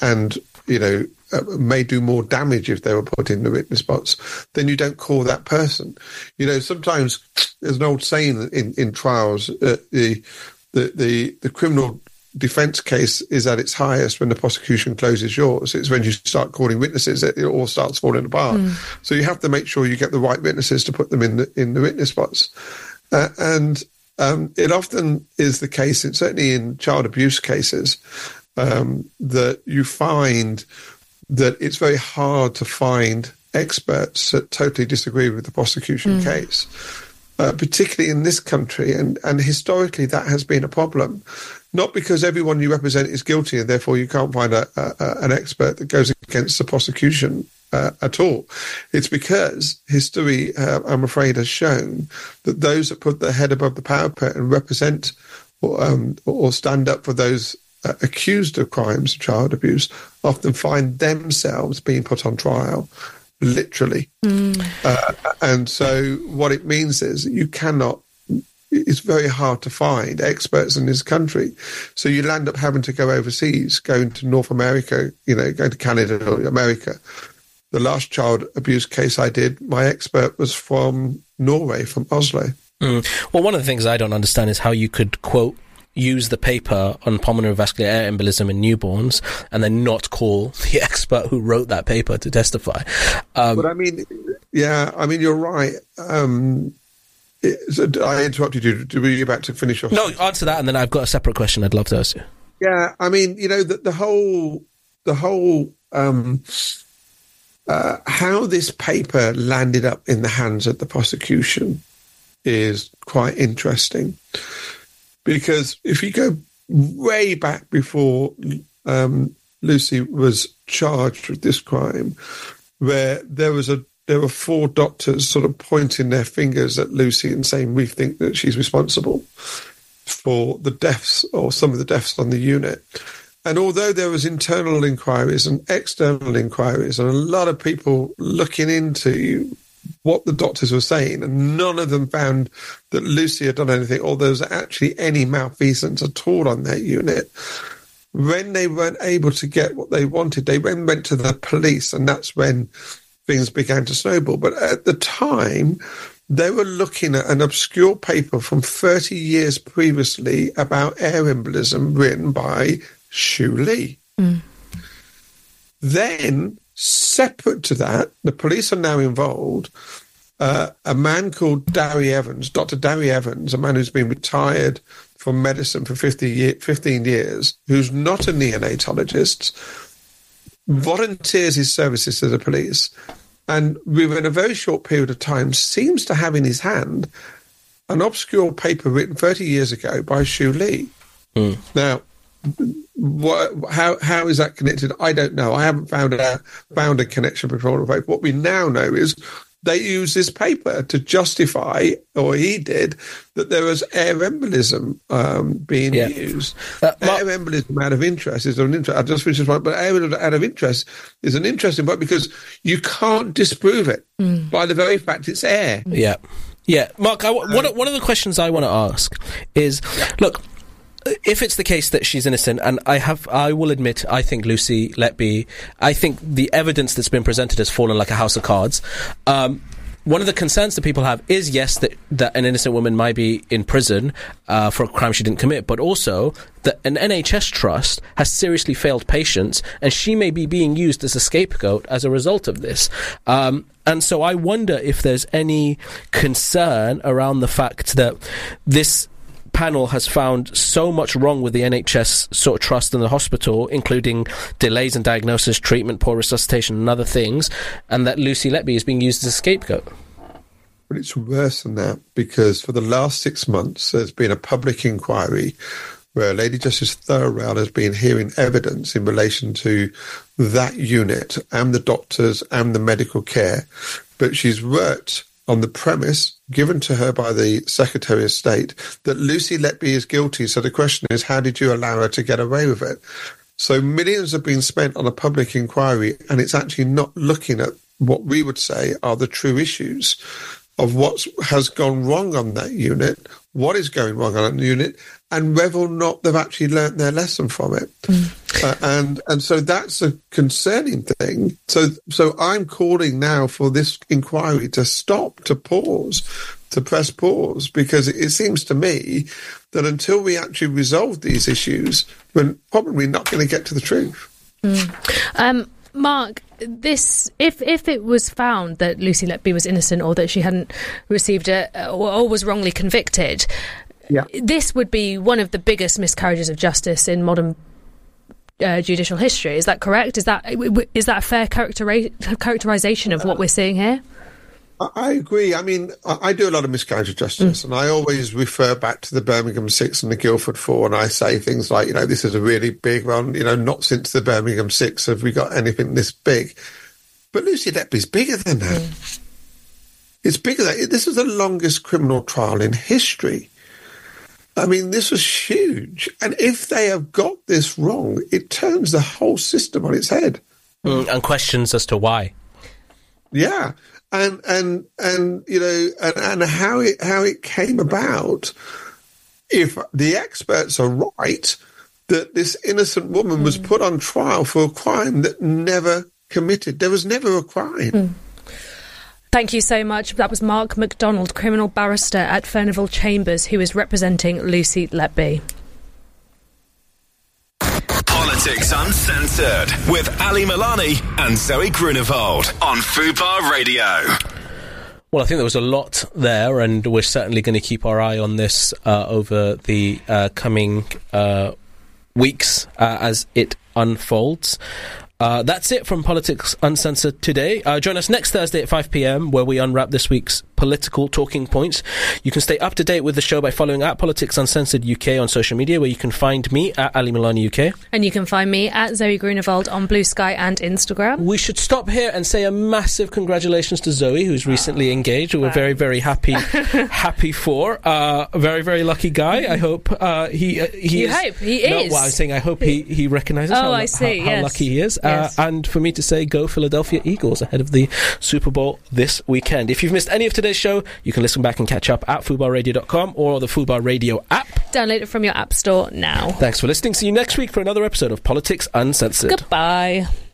may do more damage if they were put in the witness box, then you don't call that person. Sometimes there's an old saying in trials, the criminal defence case is at its highest when the prosecution closes yours. It's when you start calling witnesses that it all starts falling apart. So you have to make sure you get the right witnesses to put them in the witness box. It often is the case, certainly in child abuse cases, that you find that it's very hard to find experts that totally disagree with the prosecution case, particularly in this country. And historically, that has been a problem. Not because everyone you represent is guilty and therefore you can't find an expert that goes against the prosecution at all. It's because history, I'm afraid, has shown that those that put their head above the parapet and represent or stand up for those accused of crimes of child abuse often find themselves being put on trial literally. And so what it means is you cannot, it's very hard to find experts in this country. So you'll end up having to go overseas, going to North America, going to Canada or America. The last child abuse case I did, my expert was from Norway, from Oslo. Well, one of the things I don't understand is how you could, quote, use the paper on pulmonary vascular air embolism in newborns and then not call the expert who wrote that paper to testify. But I mean, you're right. I interrupted you. Were you about to finish your... No, answer that, and then I've got a separate question I'd love to ask you. Yeah, I mean, the whole how this paper landed up in the hands of the prosecution is quite interesting. Because if you go way back before Lucy was charged with this crime, where there were 4 doctors sort of pointing their fingers at Lucy and saying, we think that she's responsible for the deaths or some of the deaths on the unit. And although there was internal inquiries and external inquiries and a lot of people looking into what the doctors were saying, and none of them found that Lucy had done anything, or there was actually any malfeasance at all on that unit. When they weren't able to get what they wanted, they then went to the police, and that's when things began to snowball. But at the time, they were looking at an obscure paper from 30 years previously about air embolism written by Shu Lee. Then, separate to that, the police are now involved. A man called Darry Evans, Dr. Darry Evans, a man who's been retired from medicine for 15 years, who's not a neonatologist, volunteers his services to the police, and within a very short period of time seems to have in his hand an obscure paper written 30 years ago by Shu Lee. Now, how is that connected? I don't know. I haven't found a connection between the paper. What we now know is they used this paper to justify, or he did, that there was air embolism being used. Air embolism out of interest is an interest. I just finished this one, but air out of interest is an interesting point because you can't disprove it by the very fact it's air. Yeah, Mark. One of the questions I want to ask is, look, if it's the case that she's innocent, and I will admit, I think Lucy Letby, I think the evidence that's been presented has fallen like a house of cards. One of the concerns that people have is, yes, that an innocent woman might be in prison for a crime she didn't commit, but also that an NHS trust has seriously failed patients, and she may be being used as a scapegoat as a result of this. And so I wonder if there's any concern around the fact that this panel has found so much wrong with the NHS sort of trust in the hospital, including delays in diagnosis, treatment, poor resuscitation and other things, and that Lucy Letby is being used as a scapegoat. But it's worse than that, because for the last 6 months there's been a public inquiry where Lady Justice Thurwell has been hearing evidence in relation to that unit and the doctors and the medical care, but she's worked on the premise given to her by the Secretary of State that Lucy Letby is guilty. So the question is, how did you allow her to get away with it? So millions have been spent on a public inquiry, and it's actually not looking at what we would say are the true issues of what has gone wrong on that unit, what is going wrong on that unit, and whether or not they've actually learnt their lesson from it. And so that's a concerning thing. So I'm calling now for this inquiry to stop, to pause, to press pause, because it seems to me that until we actually resolve these issues, we're probably not going to get to the truth. Mark, this if it was found that Lucy Letby was innocent, or that she hadn't received or was wrongly convicted, this would be one of the biggest miscarriages of justice in modern judicial history. Is that correct? Is that a fair characterization of what we're seeing here? I agree. I mean, I do a lot of miscarriage of justice, and I always refer back to the Birmingham 6 and the Guildford 4, and I say things like, this is a really big one, not since the Birmingham 6 have we got anything this big. But Lucy Letby's bigger than that. It's bigger than that. This is the longest criminal trial in history. I mean, this was huge. And if they have got this wrong, it turns the whole system on its head. And questions as to why. Yeah. And you know, and how it came about, if the experts are right, that this innocent woman was put on trial for a crime that never committed. There was never a crime. Thank you so much. That was Mark MacDonald, criminal barrister at Furnivall Chambers, who is representing Lucy Letby. Politics Uncensored with Ali Milani and Zoe Grunewald on Fubar Radio. Well, I think there was a lot there, and we're certainly going to keep our eye on this over the coming weeks as it unfolds. That's it from Politics Uncensored today. Join us next Thursday at 5 p.m, where we unwrap this week's political talking points. You can stay up to date with the show by following at Politics Uncensored UK on social media, where you can find me at Ali Milani UK. And you can find me at Zoe Grunewald on Blue Sky and Instagram. We should stop here and say a massive congratulations to Zoe, who's recently engaged. We're very, very happy for. A very, very lucky guy. I hope he You is. hope he is. No, well, I was saying I hope he recognises how lucky he is. Yes. And for me to say, go Philadelphia Eagles ahead of the Super Bowl this weekend. If you've missed any of today's show, you can listen back and catch up at FubarRadio.com or the Fubar Radio app. Download it from your app store now. Thanks for listening. See you next week for another episode of Politics Uncensored. Goodbye.